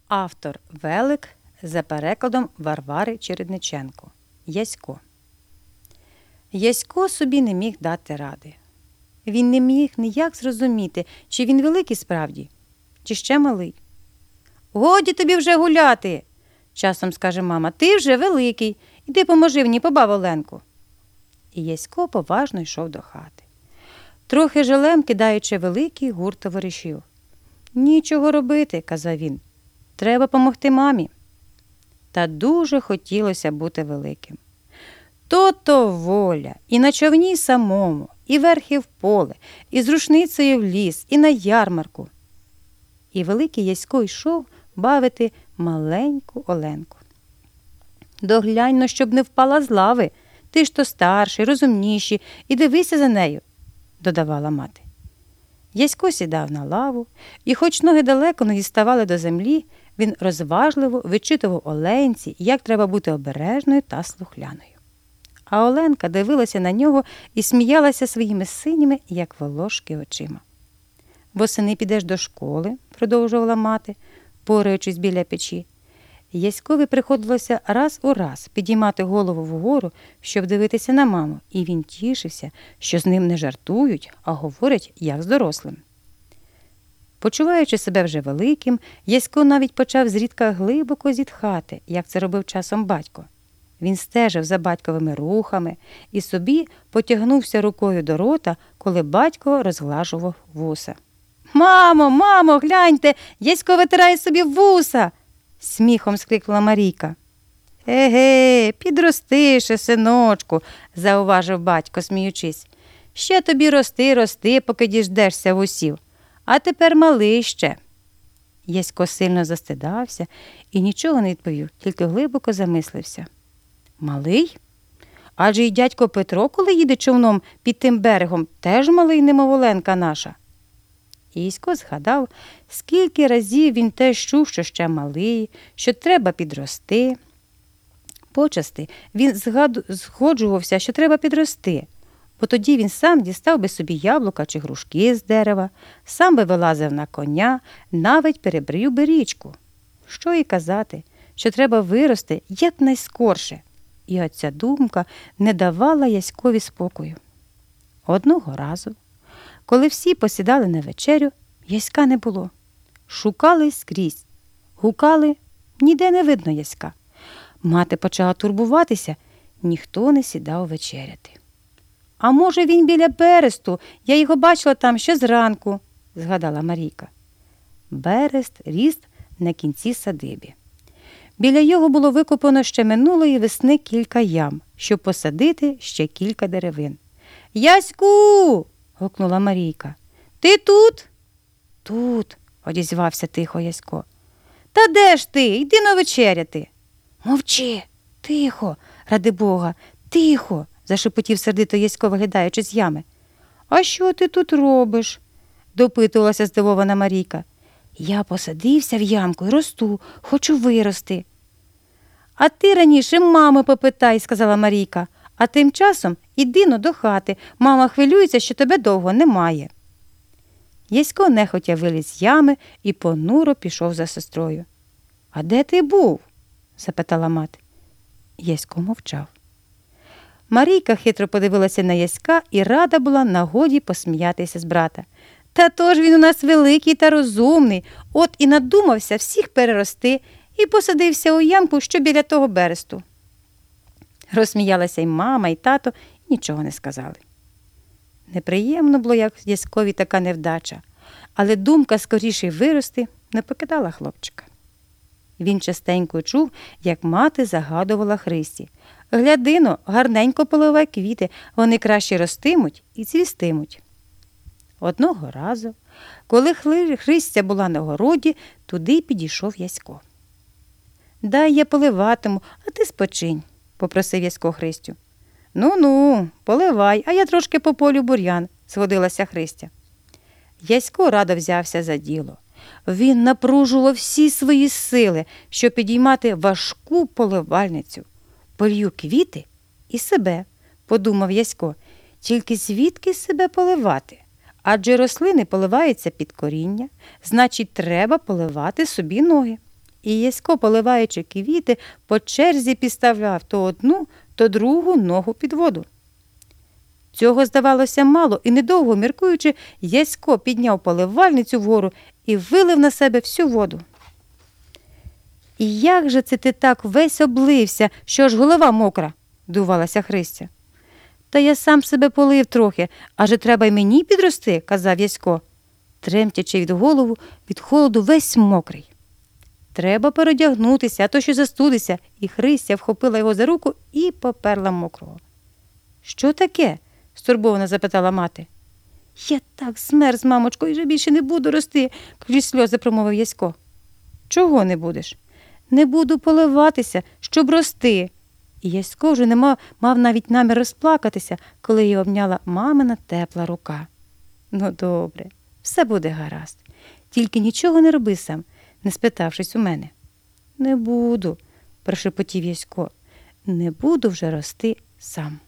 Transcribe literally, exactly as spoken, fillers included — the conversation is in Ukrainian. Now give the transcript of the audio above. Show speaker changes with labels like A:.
A: Автор Велик за перекладом Варвари Чередниченко. Ясько. Ясько собі не міг дати ради. Він не міг ніяк зрозуміти, чи він великий справді, чи ще малий. «Годі тобі вже гуляти!» – часом скаже мама. «Ти вже великий, іди поможи мені, побав Оленку». І Ясько поважно йшов до хати, трохи жалем кидаючи великий гурт товаришів. «Нічого робити», – казав він. «Треба помогти мамі». Та дуже хотілося бути великим. То-то воля, і на човні самому, і верхи в поле, і з рушницею в ліс, і на ярмарку. І великий Ясько йшов бавити маленьку Оленку. «Доглянь-но, щоб не впала з лави, ти ж то старший, розумніший, і дивися за нею», – додавала мати. Ясько сідав на лаву, і хоч ноги далеко не діставали до землі, він розважливо вичитував Оленці, як треба бути обережною та слухляною. А Оленка дивилася на нього і сміялася своїми синіми, як волошки, очима. «Восени підеш до школи», – продовжувала мати, пораючись біля печі. Яськові приходилося раз у раз підіймати голову вгору, щоб дивитися на маму, і він тішився, що з ним не жартують, а говорять, як з дорослим. Почуваючи себе вже великим, Ясько навіть почав зрідка глибоко зітхати, як це робив часом батько. Він стежив за батьковими рухами і собі потягнувся рукою до рота, коли батько розглажував вуса. «Мамо, мамо, гляньте, Ясько витирає собі вуса!» – сміхом скрикнула Марійка. «Еге, підрости ще, синочку», – зауважив батько, сміючись. «Ще тобі рости, рости, поки діждешся вусів. А тепер малий ще». Ясько сильно застидався і нічого не відповів, тільки глибоко замислився. «Малий? Адже й дядько Петро, коли їде човном під тим берегом, теж малий, немов Оленка наша». І Ясько згадав, скільки разів він теж чув, що ще малий, що треба підрости. Почасти він згаду... згоджувався, що треба підрости, бо тоді він сам дістав би собі яблука чи грушки з дерева, сам би вилазив на коня, навіть перебрів би річку. Що і казати, що треба вирости якнайскорше. І оця думка не давала Яськові спокою. Одного разу, коли всі посідали на вечерю, Яська не було. Шукали скрізь. Гукали, ніде не видно Яська. Мати почала турбуватися, ніхто не сідав вечеряти. «А може, він біля бересту? Я його бачила там ще зранку», – згадала Марійка. Берест ріс на кінці садиби. Біля його було викопано ще минулої весни кілька ям, щоб посадити ще кілька деревин. «Яську!» – гукнула Марійка. «Ти тут?» «Тут», – одізвався тихо Ясько. «Та де ж ти? Йди на вечеряти». «Мовчи! Тихо! Ради Бога! Тихо!» – зашепотів сердито Ясько, виглядаючи з ями. «А що ти тут робиш?» – допитувалася здивована Марійка. «Я посадився в ямку і росту, хочу вирости». «А ти раніше мами попитай», – сказала Марійка. «А тим часом іди-но до хати, мама хвилюється, що тебе довго немає». Ясько нехотя виліз з ями і понуро пішов за сестрою. «А де ти був?» – запитала мати. Ясько мовчав. Марійка хитро подивилася на Яська і рада була нагоді посміятися з брата. «Та то ж він у нас великий та розумний, от і надумався всіх перерости і посадився у ямку, що біля того бересту». Розсміялася й мама, й тато, і нічого не сказали. Неприємно було, як Яськові така невдача, але думка скоріше вирости не покидала хлопчика. Він частенько чув, як мати загадувала Христі. «Глядино, гарненько поливай квіти, вони краще ростимуть і цвістимуть». Одного разу, коли Христя була на городі, туди підійшов Ясько. «Дай я поливатиму, а ти спочинь», – попросив Ясько Христю. «Ну-ну, поливай, а я трошки пополю бур'ян», – згодилася Христя. Ясько радо взявся за діло. Він напружував всі свої сили, щоб підіймати важку поливальницю. «Полью квіти і себе», – подумав Ясько, – «тільки звідки себе поливати? Адже рослини поливаються під коріння, значить, треба поливати собі ноги». І Ясько, поливаючи квіти, по черзі підставляв то одну, то другу ногу під воду. Цього здавалося мало, і, недовго міркуючи, Ясько підняв поливальницю вгору і вилив на себе всю воду. «І як же це ти так весь облився, що аж голова мокра?» – дивувалася Христя. «Та я сам себе полив трохи, аже треба й мені підрости», – казав Ясько, тремтячи від голову, від холоду весь мокрий. «Треба перодягнутися, а то що застудися», – і Христя вхопила його за руку і поперла мокрого. «Що таке?» – стурбовано запитала мати. «Я так змерз, мамочко, і вже більше не буду рости», – крізь сльози промовив Ясько. «Чого не будеш?» «Не буду поливатися, щоб рости». І Ясько вже не мав, мав навіть намір розплакатися, коли її обняла мамина тепла рука. «Ну, добре, все буде гаразд. Тільки нічого не роби сам, не спитавшись у мене». «Не буду», – прошепотів Ясько. «Не буду вже рости сам».